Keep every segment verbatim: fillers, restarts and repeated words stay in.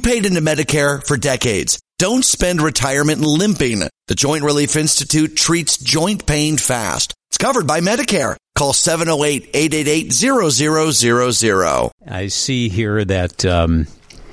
paid into Medicare for decades. Don't spend retirement limping. The Joint Relief Institute treats joint pain fast. It's covered by Medicare. Call seven oh eight, eight eight eight, zero zero zero zero. I see here that um,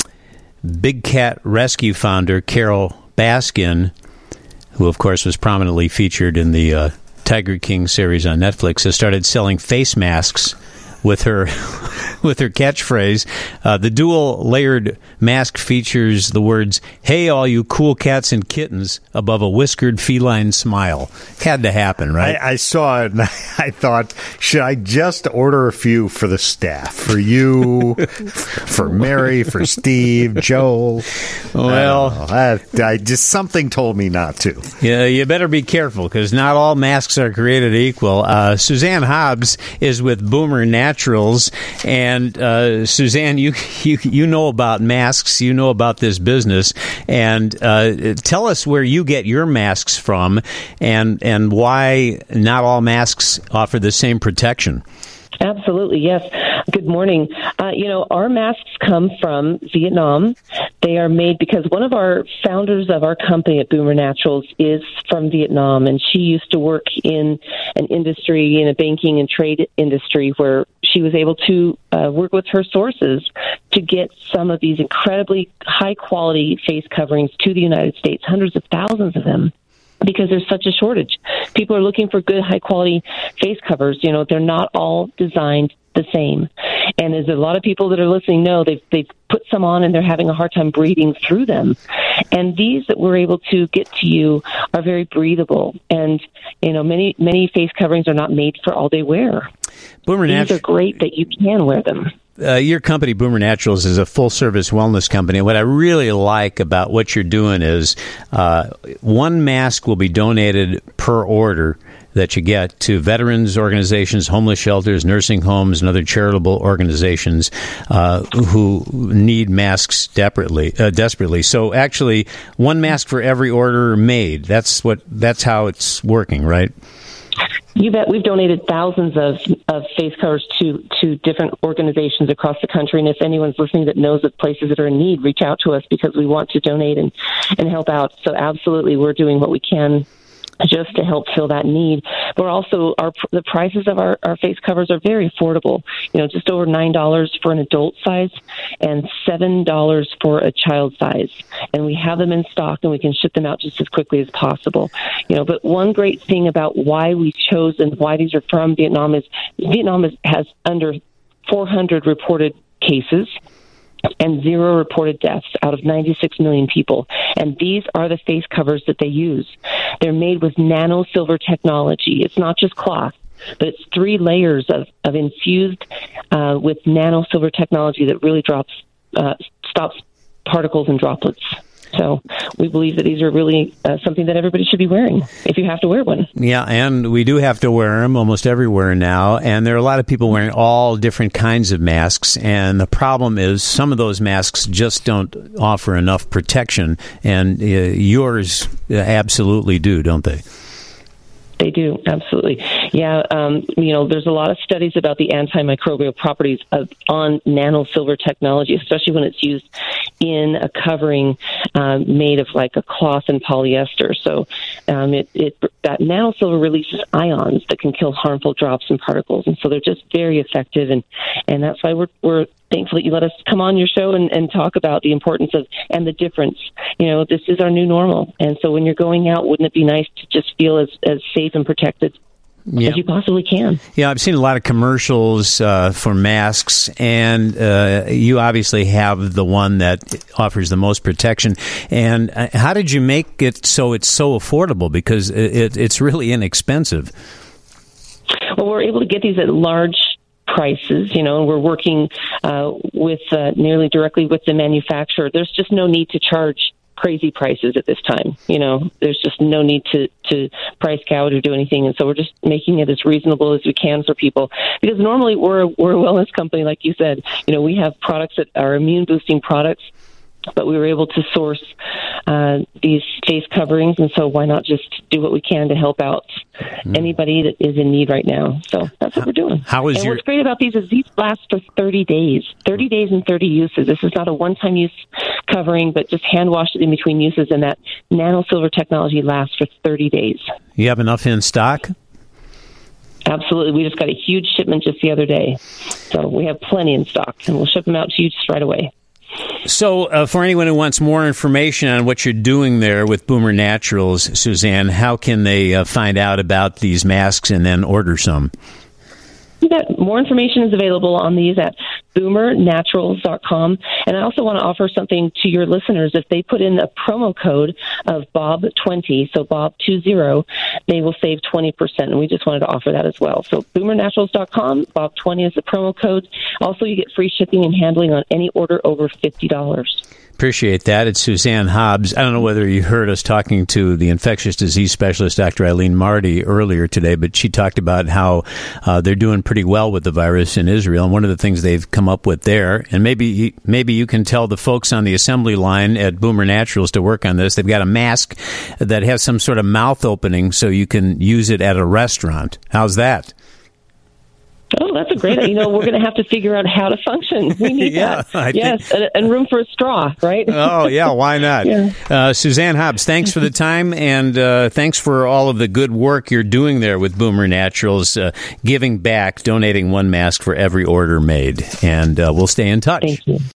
Big Cat Rescue founder Carol Baskin, who of course was prominently featured in the uh, Tiger King series on Netflix, has started selling face masks with her with her catchphrase. Uh, the dual layered mask features the words, "Hey, all you cool cats and kittens," above a whiskered feline smile. Had to happen, right? I, I saw it and I thought, should I just order a few for the staff? For you, for Mary, for Steve, Joel? Well, I, I, I just something told me not to. Yeah, you better be careful because not all masks are created equal. Uh, Suzanne Hobbs is with Boomer Naturals, and uh, Suzanne, you, you you know about masks, you know about this business, and uh, tell us where you get your masks from, and and why not all masks offer the same protection. Absolutely, yes. Good morning. Uh, you know, our masks come from Vietnam. They are made because one of our founders of our company at Boomer Naturals is from Vietnam, and she used to work in an industry, in a banking and trade industry, where she was able to uh, work with her sources to get some of these incredibly high-quality face coverings to the United States, hundreds of thousands of them, because there's such a shortage. People are looking for good, high-quality face covers. You know, they're not all designed the same. And as a lot of people that are listening know, they've, they've put some on and they're having a hard time breathing through them. And these that we're able to get to you are very breathable. And, you know, many, many face coverings are not made for all-day wear. Boomer These Natu- are great that you can wear them. Uh, your company, Boomer Naturals, is a full-service wellness company. What I really like about what you're doing is uh, one mask will be donated per order that you get to veterans organizations, homeless shelters, nursing homes, and other charitable organizations uh, who need masks desperately. Uh, desperately. So, actually, one mask for every order made. That's what. That's how it's working, right? You bet. We've donated thousands of, of face covers to, to different organizations across the country. And if anyone's listening that knows of places that are in need, reach out to us because we want to donate and, and help out. So absolutely, we're doing what we can just to help fill that need. We're also, our the prices of our, our face covers are very affordable. You know, just over nine dollars for an adult size and seven dollars for a child size. And we have them in stock and we can ship them out just as quickly as possible. You know, but one great thing about why we chose and why these are from Vietnam is Vietnam is, has under four hundred reported cases and zero reported deaths out of ninety-six million people. And these are the face covers that they use. They're made with nano silver technology. It's not just cloth, but it's three layers of, of infused uh, with nano silver technology that really drops, uh, stops particles and droplets. So we believe that these are really uh, something that everybody should be wearing if you have to wear one. Yeah, and we do have to wear them almost everywhere now. And there are a lot of people wearing all different kinds of masks. And the problem is some of those masks just don't offer enough protection. And uh, yours absolutely do, don't they? They do, absolutely. Yeah, um, you know, there's a lot of studies about the antimicrobial properties of on nano silver technology, especially when it's used in a covering um, made of like a cloth and polyester. So um, it, it that nano silver releases ions that can kill harmful drops and particles, and so they're just very effective. And, and that's why we're we're thankful that you let us come on your show and, and talk about the importance of and the difference. You know, this is our new normal, and so when you're going out, wouldn't it be nice to just feel as, as safe and protected yeah. as you possibly can? Yeah, I've seen a lot of commercials uh, for masks, and uh, you obviously have the one that offers the most protection. And uh, how did you make it so it's so affordable? Because it, it's really inexpensive. Well, we're able to get these at large prices, you know, and we're working uh, with uh, nearly directly with the manufacturer. There's just no need to charge crazy prices at this time. You know, there's just no need to, to price gouge or do anything. And so we're just making it as reasonable as we can for people. Because normally we're, we're a wellness company, like you said. You know, we have products that are immune boosting products, but we were able to source uh, these face coverings, and so why not just do what we can to help out mm. anybody that is in need right now? So that's what we're doing. How is and your... what's great about these is these last for thirty days. thirty days and thirty uses. This is not a one-time use covering, but just hand wash it in between uses, and that nano silver technology lasts for thirty days. You have enough in stock? Absolutely. We just got a huge shipment just the other day. So we have plenty in stock, and we'll ship them out to you just right away. So uh, for anyone who wants more information on what you're doing there with Boomer Naturals, Suzanne, how can they uh, find out about these masks and then order some? That more information is available on these at boomer naturals dot com. And I also want to offer something to your listeners. If they put in a promo code of Bob twenty, so Bob twenty, they will save twenty percent. And we just wanted to offer that as well. So boomer naturals dot com, Bob twenty is the promo code. Also, you get free shipping and handling on any order over fifty dollars. Appreciate that. It's Suzanne Hobbs. I don't know whether you heard us talking to the infectious disease specialist, Doctor Eileen Marty, earlier today, but she talked about how uh, they're doing pretty well with the virus in Israel. And one of the things they've come up with there, and maybe maybe you can tell the folks on the assembly line at Boomer Naturals to work on this. They've got a mask that has some sort of mouth opening so you can use it at a restaurant. How's that? Oh, that's a great idea. You know, we're going to have to figure out how to function. We need yeah, that. I yes, think... and, and room for a straw, right? Oh, yeah, why not? yeah. uh, Suzanne Hobbs, thanks for the time, and uh, thanks for all of the good work you're doing there with Boomer Naturals, uh, giving back, donating one mask for every order made. And uh, we'll stay in touch. Thank you.